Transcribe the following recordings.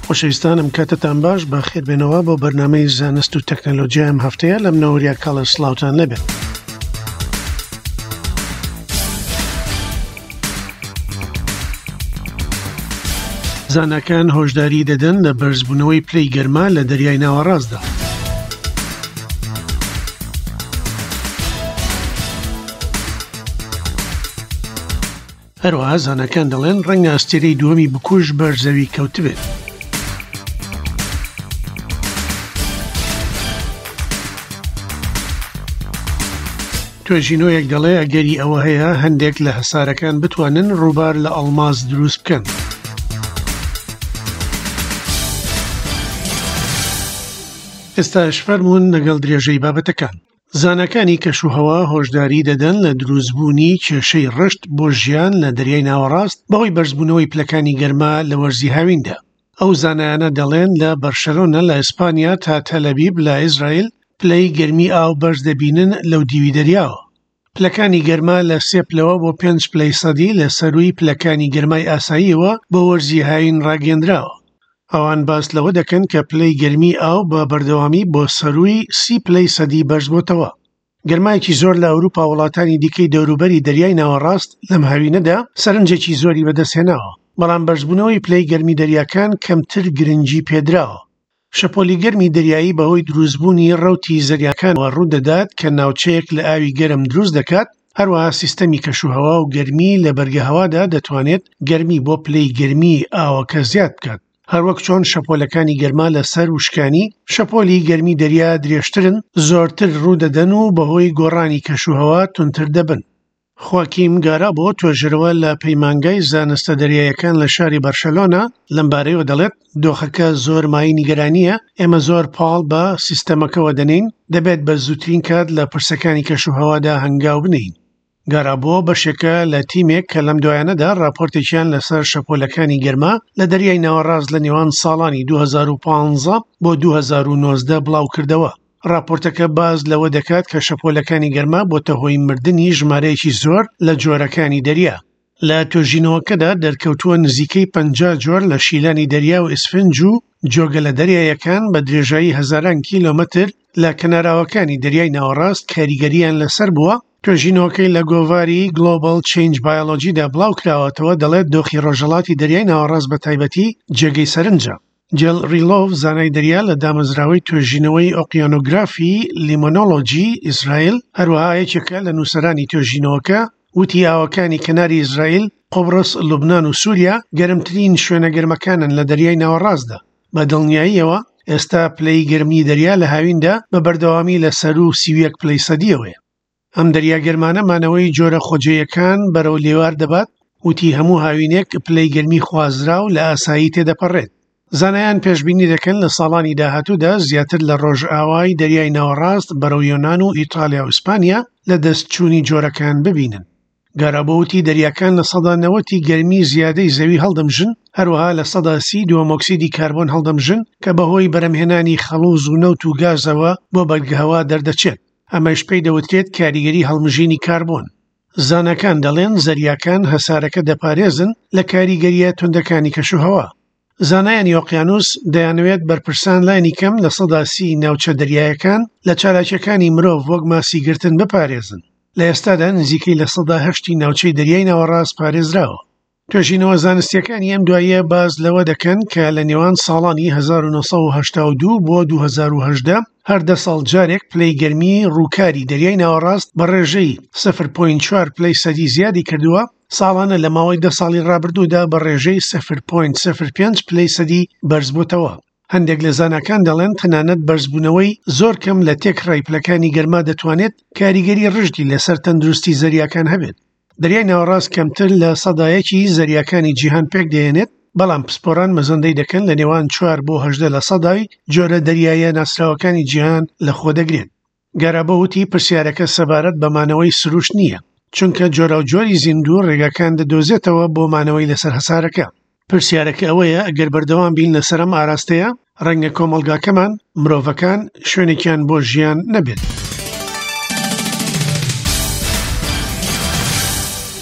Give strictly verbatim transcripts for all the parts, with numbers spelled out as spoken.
خۆشەویستانم کاتتان باش بە خێربێنەوە بۆ بەرنامەی زانست و تەکنۆلۆجیا ئەم هەفتەیە لەم نەوەریە کاڵە سلااوتان لەبێت. زانکان هۆشداری دەدەن لە بەرزبوونەوەی پلەی گەرما لە دەریای ناوەڕاستدا. هەروەها زانکان دەڵێن ڕەنگە ئەستێرەی دووەمی بکوژ بەر زەوی کەوتبێت. توێژینۆیەک دەڵێ ئەگەری ئەوە هەیە هەندێک لە هەسارەکان بتوانن ڕووبار لە ئەڵماس دروست بکەن. ئێستاش فەرموون لەگەڵ درێژەی بابەتەکان. زانەکانی کەشوهەوا هۆشداری دەدەن لە دروستبوونی کێشەی ڕشت بۆ ژیان لە دەریای ناوەڕاست بەهۆی بەرزبوونەوەی پلەکانی گەرما لە وەرزی هاویندا. ئەو زانایانە دەڵێن لە بەرشەلۆنە لە ئیسپانیا تا تەلەبیب لە ئیزرائیل پلەی گەرمی ئاو بەرز دەبینن لەو دیوی دەریاوە. پلەکانی گەرما لە سێ پلەوە بۆ پێنج پلەی سەدی لە سەرووی پلەکانی گەرمای ئاساییەوە بۆ وەرزی هاوین ڕاگەیەندراوە. ئەوان باس لەوە دەکەن کە پلەی گەرمی ئاو بە بەردەوامی بۆ سەرووی سی پلەی سەدی بەرز بۆتەوە. گەرمایەکی زۆر لە ئەوروپا وڵاتانی دیکەی دەوروبەری دەریای ناوەڕاست لەم هاوینەدا سەرنجێکی زۆری بەدەستهێناوە، بەڵام بەرزبوونەوەی پلەی گەرمی دەریاکان کەمتر گرنگی پێدراوە. شەپۆلی گەرمی دەریایی بەهۆی دروستبوونی ڕەوتی زەریاکانەوە ڕوودەدات کە ناوچەیەک لە ئاوی گەرم دروست دەکات. هەروەها سیستەمی کەشوهەوا و گەرمی لە بەرگە هەوادا دەتوانێت گەرمی بۆ پلەی گەرمی ئاوەکە زیاد بکات. هەروەک چۆن شەپۆلەکانی گەرما لە سەر وشکانی شەپۆلی گەرمی دەریا درێژترن، زۆرتر ڕوودەدەن و بەهۆی گۆڕانی کەشوهەوا تونتر دەبن. خواکیم گارا بۆ توێژەرەوە لە پەیمانگای زانستە دەریایەکان لە شاری بەرشەلۆنا لەم بارەیەوە دەڵێت دۆخەکە زۆر مای نیگەرانیە، ئێمە زۆر پاڵ بە سیستەمەکەوە دەنین، دەبێت بە زووترین کات لە پرسەکانی کەشوهەوادا هەنگاو بنین. گارابۆ بەشێکە لە تیمێک کە لەم دوایانەدا راپۆرتێکیان لەسەر شەپۆلەکانی گەرما لە دەریای ناوەڕاست لە نێوان ساڵانی دوو هەزار و پانزە بۆ دوو هەزار و نۆزدە بڵاو کردەوە. راپۆرتەکە باز لەوە دەکات کە شەپۆلەکانی گەرما بۆتە هۆی مردنی ژمارەیەکی زۆر لە جۆرەکانی دەریا. لە توێژینەوەکەدا دەرکەوتووە نزیکەی پەنجا جۆر لە شیلانی دەریا و ئیسفنج و جۆگە لە دەریایەکان بە درێژایی هەزاران کیلۆمەتر لە کەناراوەکانی دەریای ناوەڕاست کاریگەریان لەسەر بووە. توێژینەوەکەی لە گۆڤاری Global Change Biologyدا بڵاو کراوەتەوە دەڵێت دۆخی ڕۆژهەڵاتی دەریای ناوەڕاست بە تایبەتی جێگەی سەرنجە. جێل ڕیلۆڤ زانای دەریا لە دامەزراوەی توێژینەوەی ئۆقیانۆگرافی لیمۆنۆلۆجی ئیسرائیل هەروەها یەکێکە لە نووسەرانی توێژینەوەکە وتی ئاوەکانی کەناری ئیسرائیل، قۆبرس، لوبنان و سووریا گەرمترین شوێنە گەرمەکانن لە دەریای ناوەڕاستدا. بە دڵنیاییەوە ئێستا پلەی گەرمی دەریا لە هاویندا بە بەردەوامی لە سەروو سیویەک پلەی سەدیەوەیە. ئەم دەریا گەرمانە مانەوەی جۆرە خۆجێیەکان بەرەو لێوار دەبات، وتی هەموو هاوینێک پلەی گەرمی خوازرا و لە ئاسایی تێدەپەڕێت. زانایان پێشبینی دەکەن لە ساڵانی داهاتوودا زیاتر لە ڕۆژئاوای دەریای ناوەڕاست بەرەو یۆنان و ئیتالیا و ئیسپانیا لە دەستچوونی جۆرەکان ببینن. گارابۆوتی دەریاکان لە سەدا نەوەتی گەرمی زیادەی زەوی هەڵدەمژن، هەروەها لە سەدا سی دووەمۆکسیدی کاربۆن هەڵدەمژن کە بەهۆی بەرەمهێنانی خەڵوز و نەوت و گازەوە بۆ بەرگەهەوا دەردەچێت. ئەمەش پێی دەوترێت کاریگەری هەڵمژینی کاربۆن. زانەکان دەڵێن زەریاکان هەسارەکە دەپارێزن لە کاریگەریە توندەکانی کەشوهەوا. زانایانی ئۆقیانوس دەیانەوێت بەرپرسان لانی کەم لە سەدا سی ناوچە دەریایەکان لە چالاکیەکانی مرۆڤ وەک ماسیگرتن بپارێزن. لە ئێستادا نزیکەی لە سەدا هەشتی ناوچەی دەریای ناوەڕاست پارێزراوە. توێژینەوە زانستیەکانی ئەم دواییە باز لەوە دەکەن کە لە نێوان ساڵانی هەزار و نۆ سەد و هەشتا و دوو بۆ دوو هەزار و هەژدە هەر دە ساڵ جارێک پلەی گەرمی ڕووکاری دەریای ناوەڕاست بە ڕێژەی صفر پۆینت چوار پلەی سەدی زیادی کردووە، ساڵانە لە ماوەی دە ساڵی ڕابردوودا بە ڕێژەی صفر پۆینت صفر پێنج پلەی سەدی بەرز بووتەوە. هەندێک لە زانکان دەڵێن تەنانەت بەرزبوونەوەی زۆر کەم لە تێکڕای پلەکانی گەرما دەتوانێت کاریگەری ڕژدی لەسەر تەندروستی زەریاکان هەبێت. دەریای ناوەڕاست کەمتر لە سەدایەکی زەریاکانی جیهان پێک دێنێت، بەڵام پسپۆران مەزەندەی دەکەن لە نێوان چوار بۆ هەژدە لە سەدای جۆرە دەریایە ناسراوەکانی جیهان لە خۆ دەگرێت. گارابۆوتی پرسیارەکە سەبارەت بە مانەوەی سروش نییە، چونکە جۆرە و جۆری زیندوو ڕێگەکان دەدۆزێتەوە بۆ مانەوەی لەسەر هەسارەکە. پرسیارەکە ئەوەیە ئەگەر بەردەوام بین لەسەرم ئاراستەیە ڕەنگە کۆمەڵگاکەمان مرۆڤەکان شوێنێکیان بۆ ژیان نەبێت.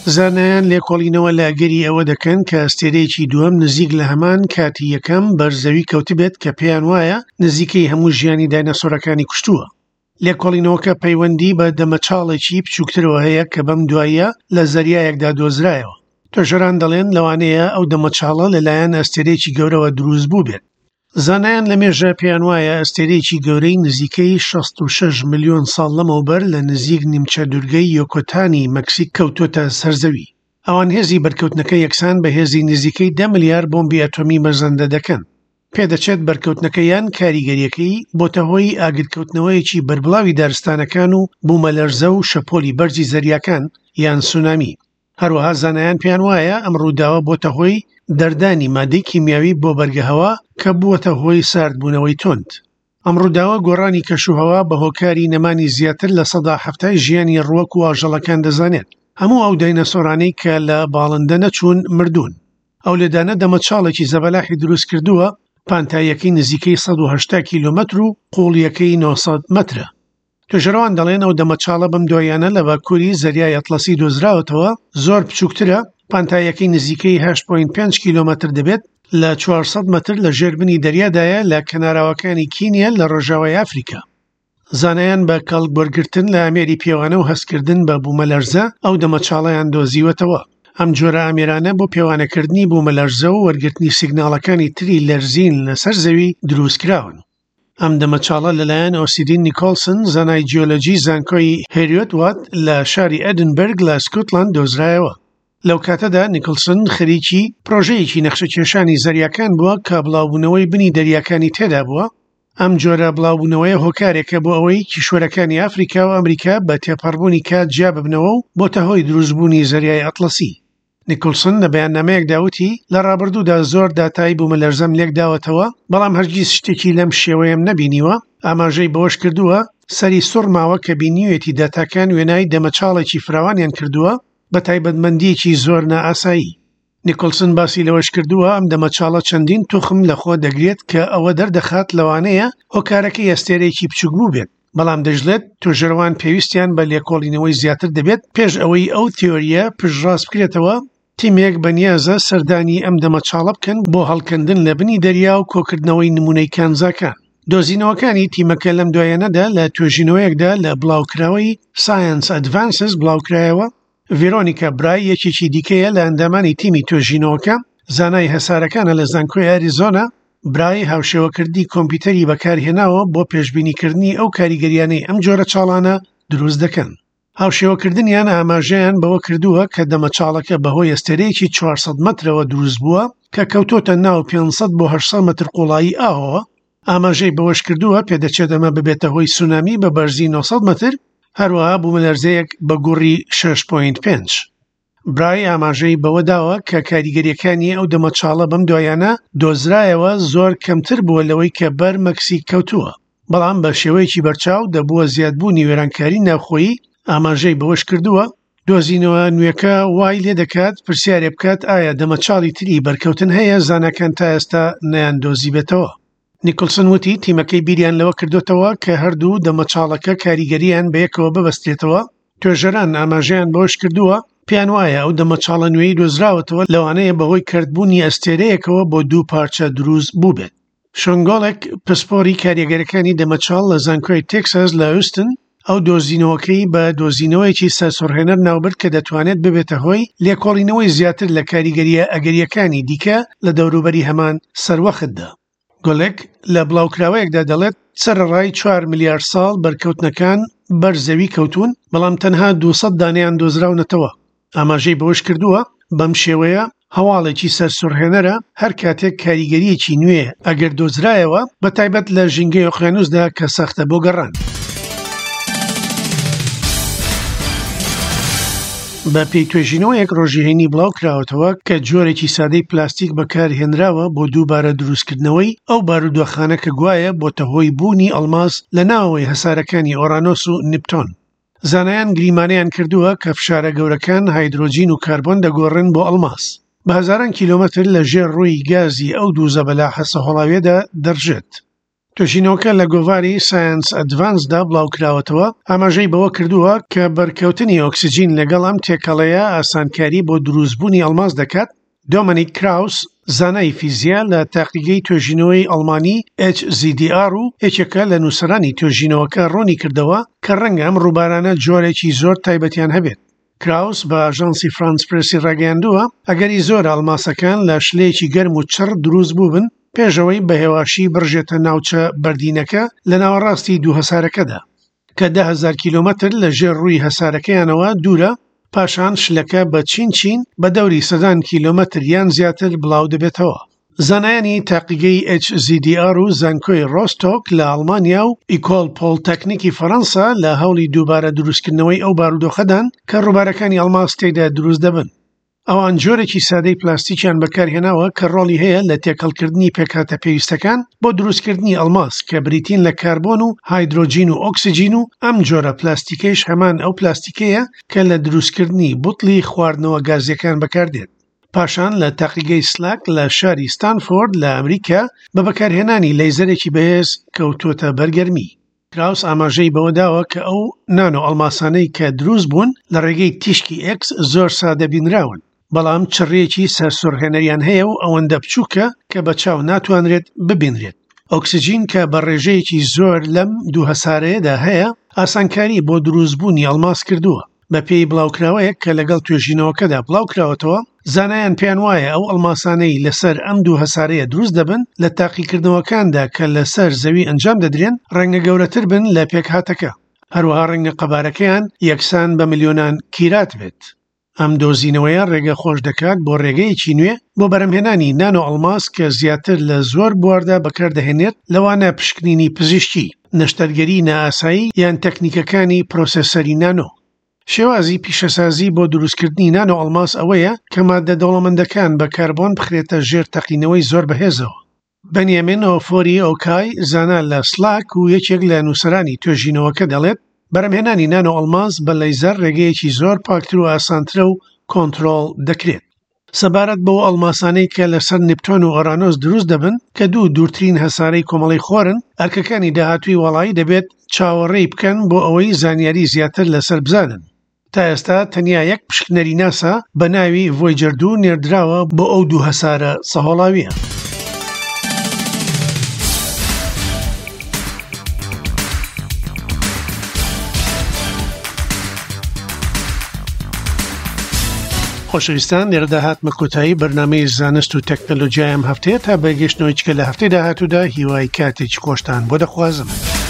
زانایان لێکۆڵینەوە لە ئەگەری ئەوە دەکەن کە ئەستێرەیەکی دووەم نزیک لە هەمان کاتی یەکەم بەرزەوی کەوتبێت کە پێیان وایە نزیکەی هەموو ژیانی داینەسۆرەکانی کوشتووە. لێکۆڵینەوەکە پەیوەندی بە دەمەچاڵێکی بچووکترەوە هەیە کە بەم دواییە لە زەریایەکدا دۆزرایەوە. تۆژەران دەڵێن لەوانەیە ئەو دەمەچاڵە لەلایەن ئەستێرەیەکی گەورەوە دروست بوو بێت. زانایان لەمێژە پێیان وایە ئەستێرەیەکی گەورەی نزیکەی شەست و شەش ملیۆن ساڵ لەمەوبەر لە نزیک نیمچە دوورگەی یۆکۆتانی مەکسیک کەوتۆتە سەرزەوی. ئەوان هێزی بەرکەوتنەکە یەکسان بە هێزی نزیکەی دە ملیار بۆمبی ئەتۆمی مەرزەندە دەکەن. پێدەچێت بەرکەوتنەکە یان کاریگەریەکەی بۆتە هۆی ئاگرکەوتنەوەیەکی بەربڵاوی دارستانەکان و بوومەلەرزە و شەپۆلی بەرزی زەریاکان یان سونامی. هەروەها زانایان پێیان وایە ئەم ڕووداوە بۆتە هۆی دەردانی مادەی کیمیاوی بۆ بەرگەهەوا کە بووەتە هۆی ساردبوونەوەی تۆند. ئەم ڕووداوە گۆڕانی کەشوهەوا بە هۆکاری نەمانی زیاتر لە سەدا هەفتای ژیانی ڕووەک و ئاژەڵەکان دەزانێت. هەموو ئەو داینەسۆرانەی کە لە باڵندە نەچوون مردوون. ئەو لێدانە دەمەچاڵێکی زەبەلاحی دروست کردووە، پانتاییەکەی نزیکەی سەد و هەشتا کیلۆمەتر و قوڵیەکەی نۆ سەد مەترە. توێژەرەوان دەڵێن ئەو دەمەچاڵە بەم دوایانە لە باکووری زەریای ئەتڵەسی دۆزراوەتەوە، زۆر بچووکترە، پانتاییەکەی نزیکەی هەشت پۆینت پێنج کیلۆمەتر دەبێت، لە چوارسەد مەتر لە ژێربنی دەریادایە لە کەناراوەکانی کینیا لە ڕۆژاوای ئەفریقا. زانایان بە کەڵکبوەرگرتن لە ئامێری پێوانە و هەستکردن بە بوومەلەرزە ئەو دەمەچاڵەیان دۆزیوەتەوە. ئەم جۆرە ئامێرانە بۆ پێوانەکردنی بوومەلەرزە و وەرگرتنی سیگناڵەکانی تری لەرزین لەسەر زەوی دروستکراون. ئەم دەمەچاڵە لەلایەن ئۆسیدین نیکۆلسن زانای جیۆلۆجی زانکۆی هێریۆت وات لە شاری ئەدنبرگ لە سکۆتلاند دۆزرایەوە. لەو کاتەدا نیکڵسن خەریکی پرۆژەیەکی نەخشەکێشانی زەریاکان بووە کە بڵاوبوونەوەی بنی دەریاکانی تێدا بووە. ئەم جۆرە بڵاوبوونەوەی هۆکارێکە بۆ ئەوەی کیشوەرەکانی ئەفریقا و ئەمریکا بە تێپەڕبوونی کات جیا ببنەوە و بۆتە هۆی دروستبوونی زەریای ئەتڵەسی. نیکڵسن لە بەیاننامەیەکدا وتی لە ڕابردوودا زۆر داتای بوومەلەرزەم لێک داوەتەوە، بەڵام هەرگیز شتێکی لەم شێوەیەم نەبینیوە. ئاماژەی بەوەش کردووە سەری سوڕ ماوە کە بینیوێتی داتاکان وێنای دەمەچاڵێکی فراوانیان کردووە بە تایبەتمەندیەکی زۆر نائاسایی. نیکۆلسن باسی لەوەش کردووە ئەم دەمەچاڵە چەندین توخم لەخۆ دەگرێت کە ئەوە دەردەخات لەوانەیە هۆکارەکەی ئەستێرەیەکی بچووک بوو بێت، بەڵام دەژڵێت توێژەرەوان پێویستیان بە لێکۆڵینەوەی زیاتر دەبێت پێش ئەوەی ئەو تیۆریە پشتڕاست بکرێتەوە. تیمێک بەنیازە سەردانی ئەم دەمەچاڵە بکەن بۆ هەڵکەندن لە بنی دەریا و کۆکردنەوەی نمونەی کانزاکان. دۆزینەوەکانی تیمەکە لەم دوایانەدا لە توێژینەوەیەکدا لە بڵاوکراوەی ساینس ئەدڤانسز بڵاوکرایەوە. ڤێرۆنیکا برای یەکێکی دیکەیە لە ئەندامانی تیمی توێژینەوەکە، زانای هەسارەکانە لە زانکۆی ئاریزۆنا. برای هاوشێوەکردی کۆمپیوتەری بەکارهێناوە بۆ پێشبینیکردنی ئەو کاریگەریانەی ئەم جۆرە چاڵانە دروست دەکەن. هاوشێوەکردنیان ئاماژەیان بەوە کردووە کە دەمەچاڵەکە بەهۆی ئەستێرەیەکی چوارسەد مەترەوە دروست بووە کە کەوتۆتە ناو پێنجسەد بۆ هەشتسەد مەتر قوڵایی ئاوەوە. ئاماژەی بەوەش کردووە پێدەچێت ئەمە ببێتە هۆی سونامی بە بەرزی نۆ سەد مەتر، هەروەها بوومەلەرزەیەک بە گوڕی شەش پۆینت پێنج. برای ئاماژەی بەوە داوە کە کاریگەریەکانی ئەو دەمەچاڵە بەم دوایانە دۆزرایەوە زۆر کەمتر بووە لەوەی کە بەر مەکسیک کەوتووە، بەڵام بە شێوەیەکی بەرچاو دەبووە زیادبوونی وێرانکاری ناوخۆیی. ئاماژەی بەوەش کردووە دۆزینەوە نوێەکە وای لێ دەکات پرسیارێ بکات ئایا دەمەچاڵی تری بەرکەوتن هەیە زانەکان تا ئێستا نەیاندۆزی بێتەوە. نیکڵسن وتی تیمەکەی بیریان لەوە کردوتەوە کە هەردوو دەمەچاڵەکە کاریگەریان بەیەکەوە ببەستێتەوە. توێژەران ئاماژەیان بەوەش کردووە پێیان وایە ئەو دەمەچاڵە نوێی دۆزراوەتەوە لەوانەیە بەهۆی کردبوونی ئەستێرەیەکەوە بۆ دوو پارچە دروست بوو بێت. شۆنگۆڵێک پسپۆری کاریگەرەکانی دەمەچاڵ لە زانکۆی تێکساس لە هیوستن ئەو دۆزینەوەکەی بە دۆزینەوەیەکی سەرسوڕهێنەر ناوبرد کە دەتوانێت ببێتە هۆی لێکۆڵینەوەی زیاتر لە کاریگەریە ئەگەریەکانی دیکە لە دەوروبەری هەمان سەروەختدا. گۆلێک لە بڵاوکراوەیەکدا دەڵێت سەرەڕای چوار ملیار ساڵ بەرکەوتنەکان بەرزەوی کەوتون، بەڵام تەنها دووسەد دانەیان دۆزراونەتەوە. ئاماژەی بەوەش کردووە بەم شێوەیە هەواڵێکی سەرسوڕهێنەرە هەر کاتێک کاریگەریەکی نوێ ئەگەر دۆزرایەوە بە تایبەت لە ژینگەی ئۆقیانوسدا کە سەختە بۆ گەڕان. بە پێی توێژینەوەیەک ڕۆژیهێنی بڵاو کراوەتەوە کە جۆرێکی سادەی پلاستیک بەکارهێنراوە بۆ دووبارە دروستکردنەوەی ئەو بارودۆخانە کە گوایە بۆتە هۆی بوونی ئەڵماس لە ناوەوەی هەسارەکانی ئۆرانۆس و نیپتۆن. زانایان گریمانیان کردووە کە فشارە گەورەکان هایدرۆجین و کاربۆن دەگۆڕن بۆ ئەڵماس. بە هەزاران کیلۆمەتر لە ژێر ڕووی گازی ئەو دوو زەبەلا هەسەهۆڵاویەدا دەڕژێت. توێژینەوەکە لە گۆڤاری ساینس ئەدڤانسدا بڵاوکراوەتەوە ئاماژەی بەوە کردووە کە بەرکەوتنی ئۆکسیجین لەگەڵ ئەم تێکەڵەیە ئاسانکاری بۆ دروستبوونی ئەڵماس دەکات. دۆمینیک کراوس زانای فیزیا لە تاقیگەی توێژینەوەی ئەڵمانی ئەچ زی دی ئار و یەکێکە لە نووسەرانی توێژینەوەکە ڕوونی کردەوە کە ڕەنگە ئەم ڕووبارانە جۆرێکی زۆر تایبەتیان هەبێت. کراوس بە ئاژانسی فرانس پرسی ڕاگەیاندووە ئەگەری زۆر ئەڵماسەکان لە شلەیەکی گەرم و چڕ دروست بووبن پێشەوەی بە هێواشی بڕژێتە ناوچە بەردینەکە لە ناوەڕاستی دوو هەسارەکەدا کە ده هەزار کیلۆمەتر لە ژێر ڕووی هەسارەکەیانەوە دوورە، پاشان شلەکە بە چین چین بە دەوری سەدان کیلۆمەتر یان زیاتر بڵاو دەبێتەوە. زانایانی تاقیگەی ئەچ زی دی ئار و زانکۆی ڕۆستۆک لە ئەڵمانیا و ئیکۆل پۆلتەکنیکی فەڕەنسا لە هەوڵی دووبارە دروستکردنەوەی ئەو بارودۆخەدان کە ڕووبارەکانی ئەڵماس تێیدا دروست دەبن. ئەوان جۆرێکی سادەی پلاستیکیان بەکارهێناوە کە ڕۆڵی هەیە لە تێکەڵکردنی پێکهاتە پێویستەکان بۆ دروستکردنی ئەڵماس کە بریتین لە کاربۆن و هایدرۆجین و ئۆکسیجین و ئەم جۆرە پلاستیکەیش هەمان ئەو پلاستیکەیە کە لە دروستکردنی بوتڵی خواردنەوە گازیەکان بەکاردێت. پاشان لە تاقیگەی سلاک لە شاری ستانفۆرد لە ئەمریکا بە بەکارهێنانی لەیزەرێکی بەهێز کەوتوتە بەرگەرمی. کراوس ئاماژەی بەوە داوە کە ئەو نانۆ ئەڵماسانەی کە دروست بوون لە ڕێگەی تیشکی ئێکس زۆر سادە بینراون، بەڵام چڕێکی سەرسوڕهێنەریان هەیە و ئەوەندە بچووکە کە بە چاو ناتوانرێت ببینرێت. ئۆکسیجین کە بە ڕێژەیەکی زۆر لەم دوو هەسارەیەدا هەیە ئاسانکاری بۆ دروستبوونی ئەڵماس کردووە. بە پێی بڵاوکراوەیەک کە لەگەڵ توێژینەوەکەدا بڵاوکراوەتەوە، زانایان پێیان وایە ئەو ئەڵماسانەی لەسەر ئەم دوو هەسارەیە دروست دەبن لە تاقیکردنەوەکاندا کە لەسەر زەوی ئەنجام دەدرێن ڕەنگە گەورەتر بن لە پێکهاتەکە، هەروەها ڕەنگە قەبارەکەیان یەکسان بە ملیۆنان کیرات بێت. ئەم دۆزینەوەیە ڕێگە خۆش دەکات بۆ ڕێگەیەکی نوێ بۆ بەرەمهێنانی نانۆ ئەڵماس کە زیاتر لە زۆر بواردا بەکاردەهێنێت لەوانە پشکنینی پزیشکی، نەشتەرگەری نائاسایی یان تەکنیکەکانی پرۆسەسەری نانۆ. شێوازی پیشەسازی بۆ دروستکردنی نانۆ ئەڵماس ئەوەیە کە ماددە دەوڵەمەندەکان بە کاربۆن بخرێتە ژێر تەقینەوەی زۆر بەهێزەوە. بەنیامین ئۆفۆری ئۆکای زانا لە سلاک و یەکێک لە نووسەرانی توێژینەوەکە دەڵێت بەرەمهێنانی نانۆ ئەڵماس بە لەیزەر ڕێگەیەکی زۆر پاکتر و ئاسانترە و کۆنتڕۆڵ دەکرێت. سەبارەت بەوە ئەڵماسانەی کە لەسەر نیپتۆن و ئۆرانۆس دروست دەبن کە دوو دوورترین هەسارەی کۆمەڵی خۆرن، ئەرکەکانی داهاتووی وەڵایی دەبێت چاوەڕێی بکەن بۆ ئەوەی زانیاری زیاتر لەسەر بزانن. تا ئێستا تەنیا یەک پشکنەری ناسا بە ناوی ڤۆیجەر دوو نێردراوە بۆ ئەو دوو هەسارە سەهۆڵاویە. خۆشەویستان، لێرەدا هاتمە کۆتایی بەرنامەی زانست و تەکنەلۆجیای ئەم هەفتەیە تا بەگەشتنەوەی چکە لە هەفتەی داهاتوودا هیوای کاتێکی خۆشتان بۆ دەخوازم.